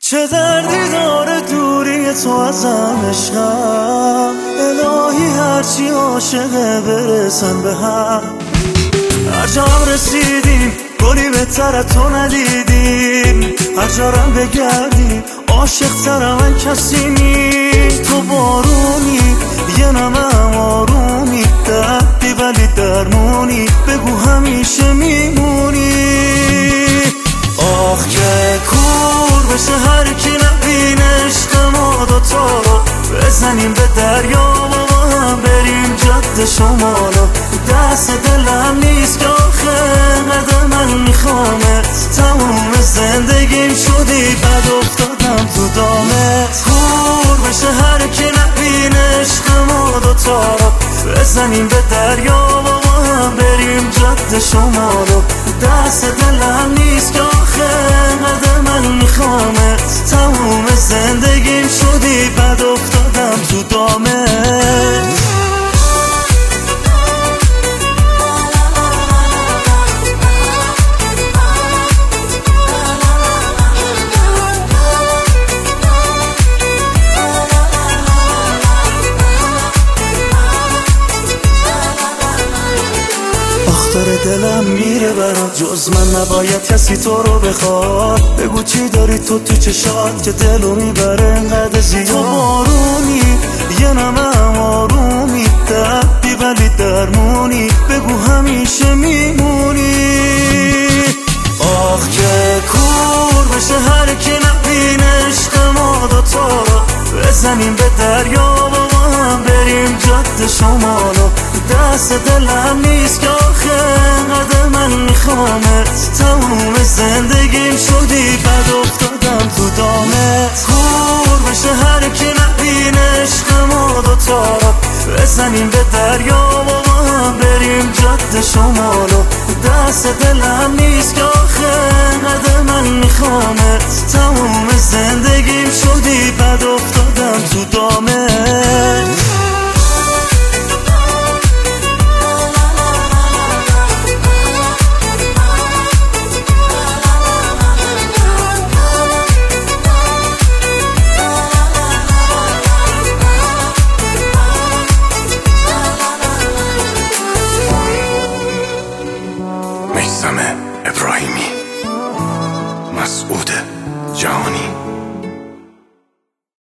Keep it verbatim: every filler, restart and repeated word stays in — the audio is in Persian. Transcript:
چه دردی داره دوری تو ازم عشقم، الهی هرچی عاشقه برسن به هم. هر جا رسیدیم گلی بهتر از تو ندیدیم، هر جارم بگردیم عاشق تر من کسی نی. تو بارونی یه نمم آرومی، دردی ولی درمونی، بگو همیشه میمونی. آخ که کور بشه هر کی نبینه عشق ما دوتا رو، بزنیم به دریا و با هم بریم جاده شمالو. دست دلم نیست که آخه قدر من میخوامت، تموم زندگیم شدی بد افتادم تو دامت. کور بشه هر کی نبینه عشق ما دوتا رو، بزنیم به دریا و با هم بریم جاده شمالو. دست دلم نیست که آخه قدر من میخوامت، تموم زندگیم شدی بد افتادم تو دامت. دلم میره برات، جز من نباید کسی تو رو بخواد. بگو چی داری تو تو چشات که دلو میبره انقدر زیاد. تو بارونی یه نمم آرومی، دردی ولی درمونی، بگو همیشه میمونی. آخ که کور بشه هر کی نبینه عشق ما دوتا رو، بزنیم به دریا و با هم بریم جاده شمالو. دست دلم نیست که آخه قدر من میخوامت، تموم زندگیم شدی بد افتادم تو دامت. کور بشه هر کی نبینه عشق ما دوتا رو، بزنیم به دریا و با هم بریم جاده شمالو. دست دلم نیست که آخه قدر من میخوامت، تموم زندگیم شدی بد افتادم تو دامت.